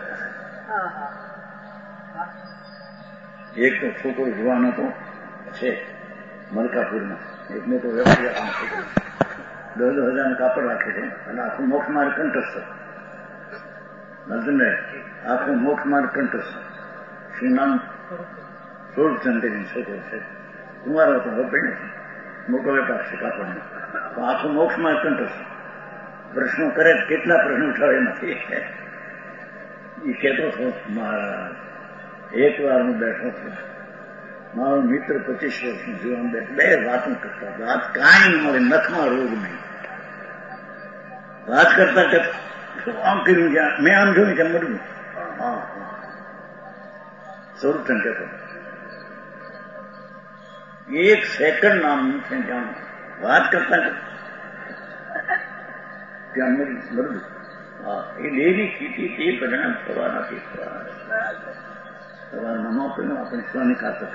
એક તો છોકરો જોવાનો તો છે મલકાપુરમાં એકને તો વ્યવસાય છોકરો દસ દસ હજારનું કાપડ રાખે છે અને આખું મોક્ષ માર્ગ કંઠસ્થ નરસિંહભાઈ આખું મોક્ષ માર્ગ કંઠસ્થ શું નામ સોળચંદ્રની છોકરો છે કુમારો તો વપે નથી મોટો વેપાર છે કાપડનો તો આખું મોક્ષ માર્ગ કંઠસ્થ પ્રશ્નો કરે કેટલા પ્રશ્નો ઉઠાવે નથી એ કહેતો હતો મહારાજ એક વાર હું બેઠો છું મારો મિત્ર પચીસ વર્ષનું જીવન બે બે વાતો કરતા વાત કાંઈ ન મળે નખમાં રોગ નહીં વાત કરતા આમ કર્યું જ્યાં મેં આમ જોયું કે મળ્યું હા હા સ્વરૂપ કહેતો એક સેકન્ડ નામ છે જાણ વાત કરતા ત્યાં મળ્યું મળ્યું હા એ દેવી સ્થિતિ તે પરિણામ થવા નથી સવારમાં નોકરીનું આપણે સ્વાની કાતર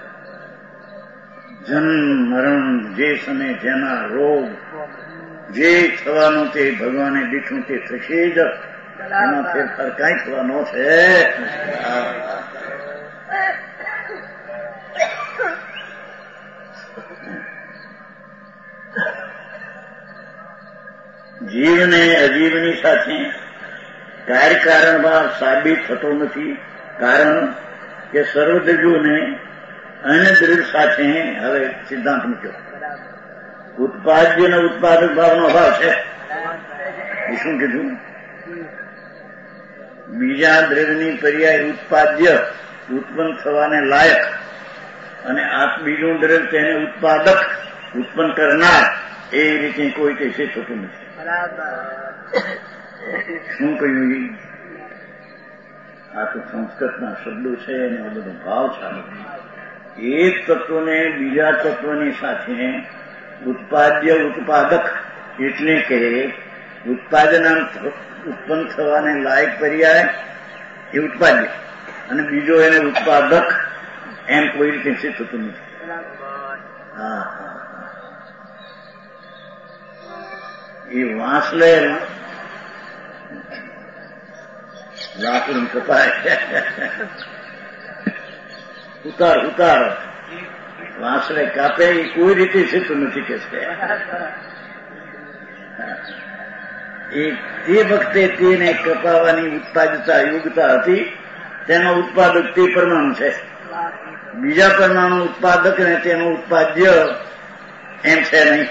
જન્મ મરણ જે સમય જેના રોગ જે થવાનું તે ભગવાને દીઠું તે થશે જ એમાં ફેરફાર કાંઈ થવાનો છે. જીવને અજીવની સાથે કાર્યકારણ ભાવ સાબિત થતો નથી. કારણ કે સર્વદ્રવ્યોને અન્ય દ્રવ્ય સાથે હવે સિદ્ધાંત મૂક્યો ઉત્પાદ્ય અને ઉત્પાદક ભાવનો અભાવ છે. એ શું કીધું બીજા દ્રવ્યની પર્યાય ઉત્પાદ્ય ઉત્પન્ન થવાને લાયક અને આ બીજું દ્રવ્ય તેને ઉત્પાદક ઉત્પન્ન કરનાર એ રીતે કોઈ કશે થતું નથી. શું કહ્યું આ તો સંસ્કૃતના શબ્દો છે અને આ બધો ભાવ ચાલુ એક તત્વને બીજા તત્વની સાથે ઉત્પાદ્ય ઉત્પાદક એટલે કે ઉત્પાદન ઉત્પન્ન થવાને લાયક પર્યાય એ ઉત્પાદ્ય અને બીજો એને ઉત્પાદક એમ કોઈ રીતે થતું નથી. હા હા એ વાંસલે લાકડું કપાય ઉતાર ઉતાર વાંસલે કાપે એ કોઈ રીતે થતું નથી કે એ તે વખતે તેને કપાવાની ઉત્પાદકતા યોગ્યતા હતી તેનો ઉત્પાદક તે પરમાણુ છે. બીજા પરમાણુ ઉત્પાદક ને તેનું ઉત્પાદ્ય એમ છે નહીં.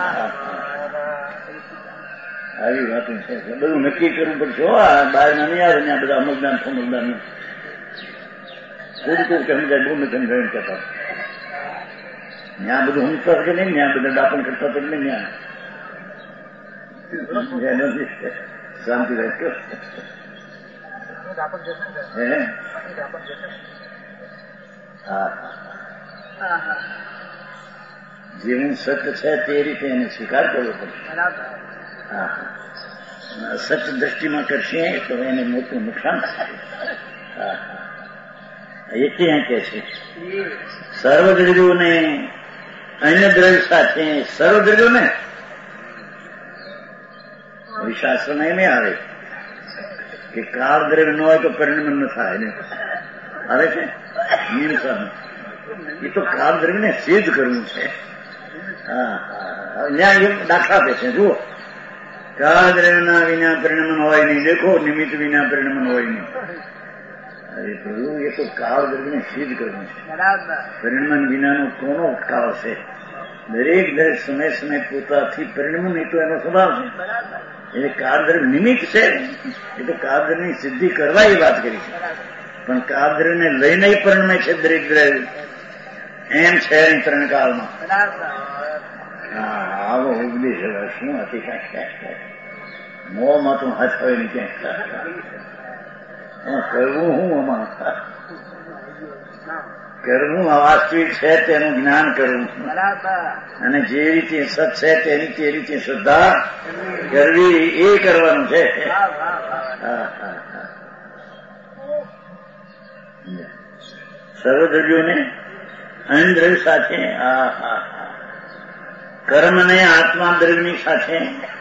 આવી વાતો છે બધું નક્કી કરવું પડશે. આ બહારના નહીં આવે ત્યાં બધા અમલદાન સમજદાન થોડું થોડું કે સમજાય બહુ નથી સમજાય કહેતા ત્યાં બધું સમજતા કે નહીં ત્યાં બધા દાપણ કરતા તો નહીં ત્યાં શાંતિ રાખજો. હે હા જેવું સત્ય છે તે રીતે એને સ્વીકાર કરવો પડે. હા સત્ય દ્રષ્ટિમાં કરશે તો એને મોટું નુકસાન થશે. હા એ ત્યાં કે છે સર્વદ્રવ્યોને અન્ય દ્રવ્ય સાથે સર્વદ્રવ્યોને શાસ્ત્રમાં એમ આવે કે કાળ દ્રવ્ય ન હોય તો પરિણામ ન થાય ને આવે છે નિયમ. એ તો કાળ દ્રવ્યને સિદ્ધ કરવું છે. હા ન્યાય દાખલા આપે છે જુઓ કાળ દ્રવ્યના વિના પરિણામ હોય નહીં. દેખો નિમિત્ત વિના પરિણામ હોય નહીં. અરે પ્રભુ, એ તો કાળ દ્રવ્યને સિદ્ધ કરવું છે. પરિણમન વિનાનો કોનો કાળ છે? દરેક દરેક સમય સમય પોતાથી પરિણમન નહીં તો એનો સ્વભાવ છે. એટલે કાળદ્રવ્ય નિમિત્ત છે. એ તો કાળદ્રવ્યની સિદ્ધિ કરવા એ વાત કરી છે. પણ કાળદ્રવ્યને લઈને પરિણમે છે દરેક દ્રવ્ય. એમ છે ત્રણ કાળમાં. હા, આવો ઉપદેશ હવે શું હતી? કાંઈ મોંમાં તો હાથ હોય ને ક્યાંક કરવું હું આમાં કરવું વાસ્તવિક છે તેનું જ્ઞાન કરવું, અને જે રીતે સત છે તેની તે રીતે શ્રદ્ધા કરવી એ કરવાનું છે. સર્વદ્રવ્યોને અનદ્રવ્ય સાથે આ કર્મને આત્મા દ્રવ્યની સાથે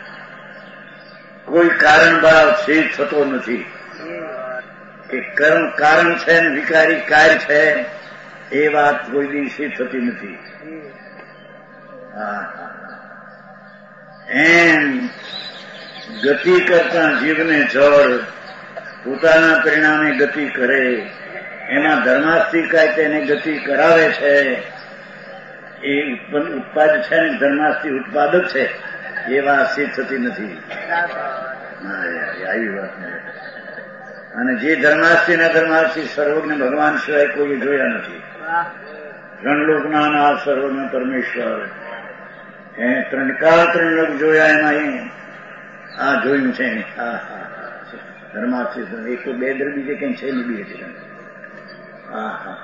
કોઈ કારણ ભાવ સિદ્ધ થતો નથી. કે કર્મ કારણ છે ને વિકારી કાર્ય છે એ વાત કોઈ દિવસે થતી નથી. એમ ગતિ કરતા જીવને જળ પોતાના પરિણામે ગતિ કરે, એમાં ધર્માસ્તિકાય તેને ગતિ કરાવે છે. એ ઉત્પાદ છે ને ધર્માસ્તિ ઉત્પાદક છે એ વાત સિદ્ધ થતી નથી. આવી વાત. અને જે ધર્માસ્તિ ના ધર્માસ્તિ સર્વજ્ઞ ભગવાન સિવાય કોઈ જોયા નથી. ત્રણ લોકના નાથ સર્વજ્ઞ પરમેશ્વર એ ત્રણ કાળ ત્રણ લોક જોયા. એમાં આ જોયું છે. હા હા ધર્માસ્તિ એક તો બે દર બીજે કઈ છે ને બી હતી. હા હા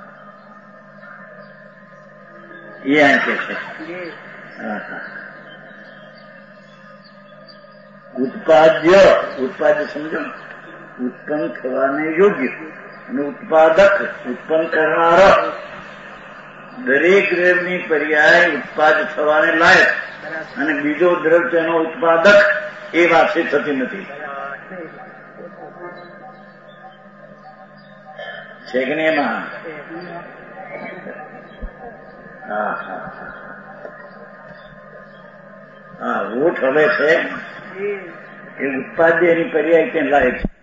એ આ કે છે. હા હા ઉત્પાદ્ય ઉત્પાદ્ય સમજો, ઉત્પન્ન થવાને યોગ્ય, અને ઉત્પાદક ઉત્પન્ન કરનાર. દરેક દ્રવ્યની પર્યાય ઉત્પાદ થવાને લાયક, અને બીજો દ્રવ્ય તેનો ઉત્પાદક એ વાત થતી નથી. છે કે નહીં એમાં? હા હા હા વોટ હવે છે એ ઉત્પાદ્ય એની પર્યાય ત્યાં લાયક છે.